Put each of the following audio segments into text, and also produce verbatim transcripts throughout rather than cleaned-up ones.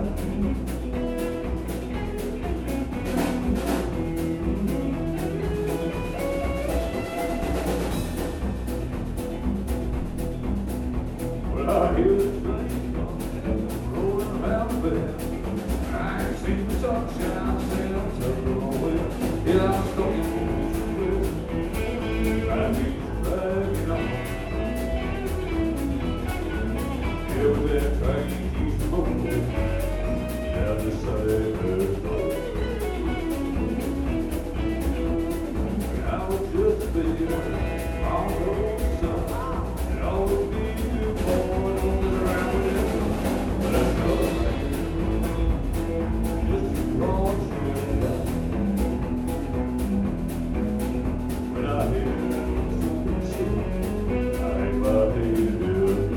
Well, I hear the train coming, rolling around the bend. I ain't seen the sunshine since I'm tucking away. Yeah, I'm stuck in the I need to drag it on. Yeah, but that train keeps rolling down the side of the road. I was just a baby on the road, son, and all the people born around with it. But I know just a broad trail. When I hear the shit, I ain't about to do it.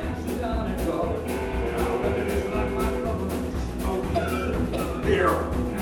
Here.